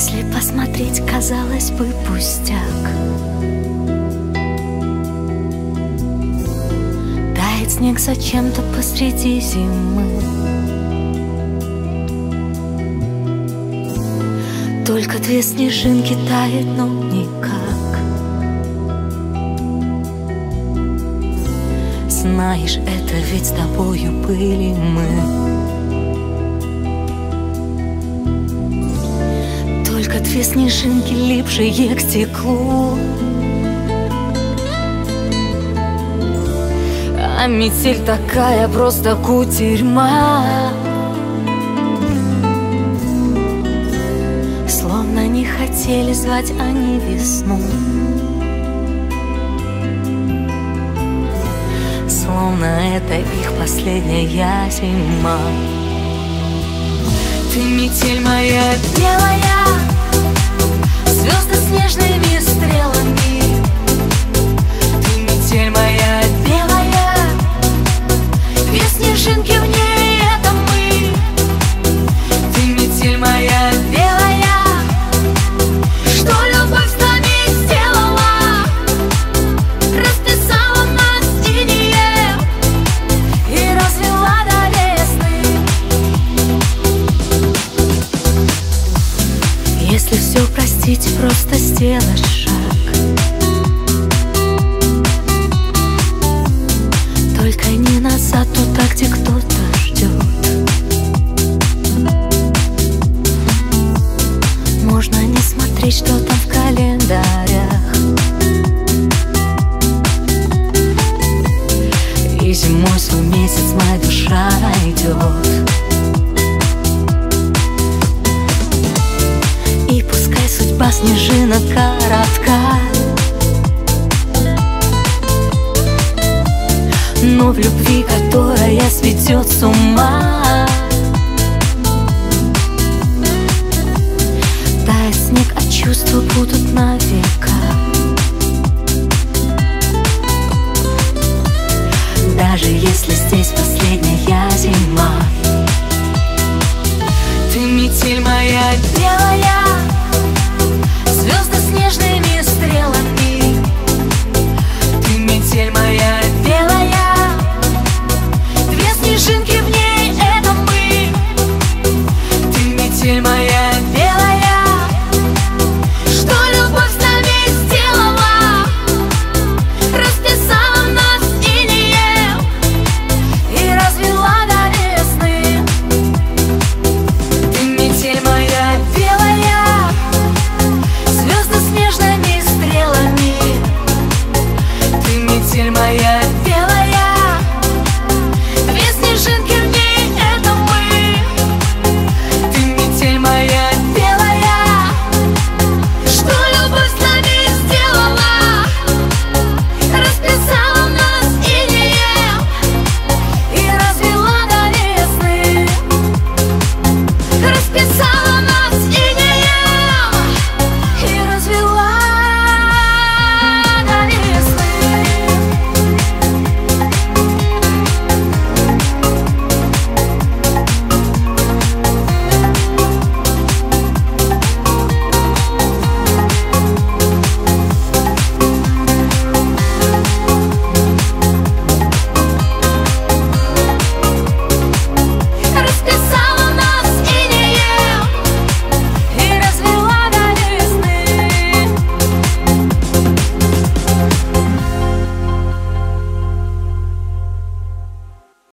Если посмотреть, казалось бы, пустяк. Тает снег зачем-то посреди зимы. Только две снежинки тают, но никак. Знаешь, это ведь с тобою были мы. Только две снежинки, липшие к стеклу. А метель такая, просто кутерьма. Словно не хотели звать они весну. Словно это их последняя зима. Ты метель моя белая, звезды снежными стрелами. Ты метель моя белая, две снежинки в ней — это мы. Ты метель моя белая, что любовь с нами сделала, расписала нас в синее и развела до весны. Если все простить, просто сделать шаг. Только не назад, туда, где кто-то ждет. Можно не смотреть, что там в календарях. И зимой свой месяц моя душа найдет. И пускай судьба снежинок коротка, но в любви, которая сведет с ума. Тает снег, а чувства будут на века. Даже если здесь последняя зима. Ты метель моя белая,